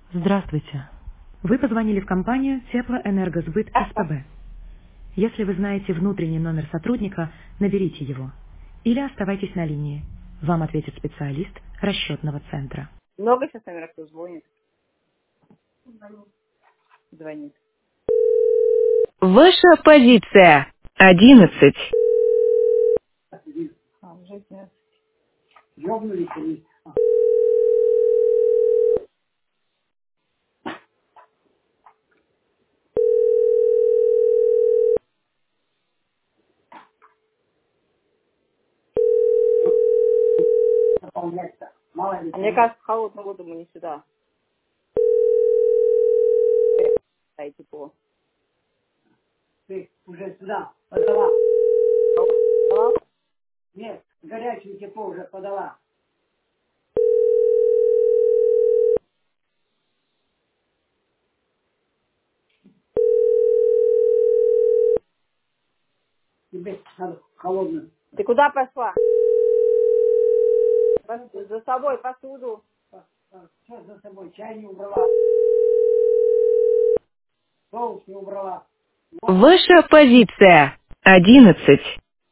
Здравствуйте. Вы позвонили в компанию Теплоэнергосбыт СПБ. Если вы знаете внутренний номер сотрудника, наберите его. Или оставайтесь на линии. Вам ответит специалист расчетного центра. Много сейчас номеров кто звонит? Звонит. Ваша позиция 11. Уже нет. А мне кажется, в холодную воду мы не сюда. Дай тепло. Ты уже сюда подала. Холодного? Нет, горячее тепло уже подала. Тебе надо холодную. Ты куда пошла? За собой посуду. Что за собой? Чай не убрала. Соус не убрала. Ваша позиция 11.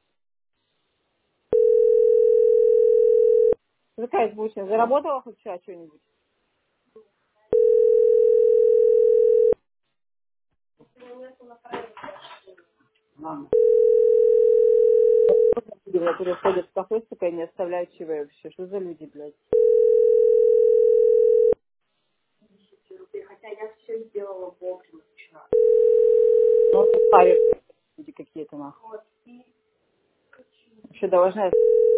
Какая звучная? Заработала хоть вчера что-нибудь? Мама. Люди, которые ходят в кафе, такая не оставляют чаевые вообще. Что за люди, блядь? Хотя я все сделала вовремя. Ну, ставят люди какие-то нахуй. Еще должна...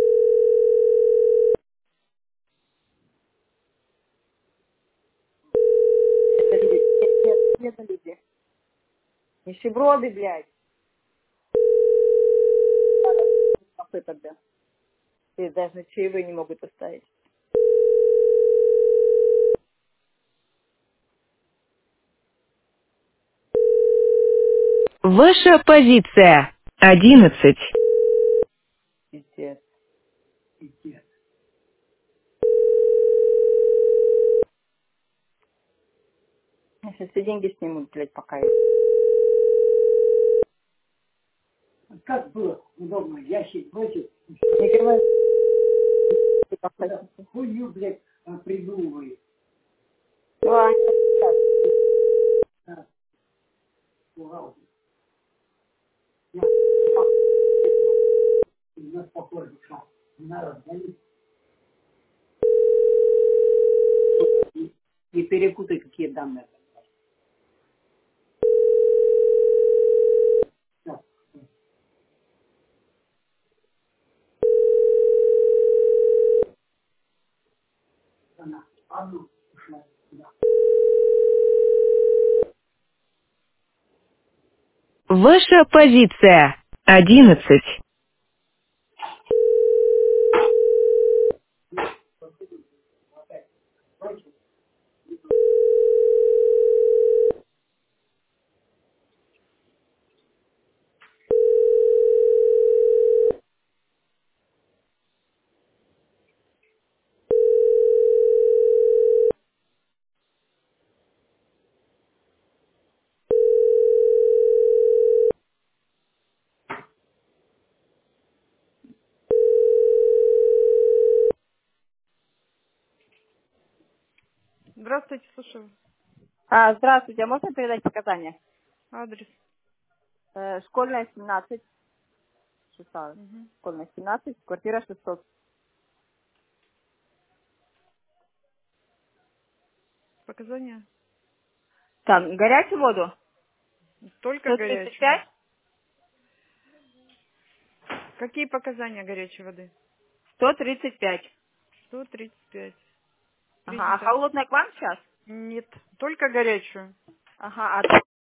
Это люди. Нет, это люди. Нищеброды, блядь. В кафе тогда. И даже чаевые не могут оставить. Ваша позиция 11. Пиздец. Пиздец. Сейчас все деньги снимут, блядь, пока я... Как было удобно, ящик бросил, Не говори, ты куда похотите. хуйню, блядь, придумывает. Ладно, Так, бухгалтер. У нас похоже, что народ болит. Не перепутай, какие данные. Так, она одну ушла сюда. Ваша позиция 11. Здравствуйте, слушаю. Здравствуйте, а можно передать показания? Адрес. Школьная 17, 6, Мгм. школьная 17, квартира 600. Показания? Там, горячую воду? Только горячую. 135? Какие показания горячей воды? 135. 135. Ага, а Принято. холодная к вам сейчас? Нет, только горячую. Ага, а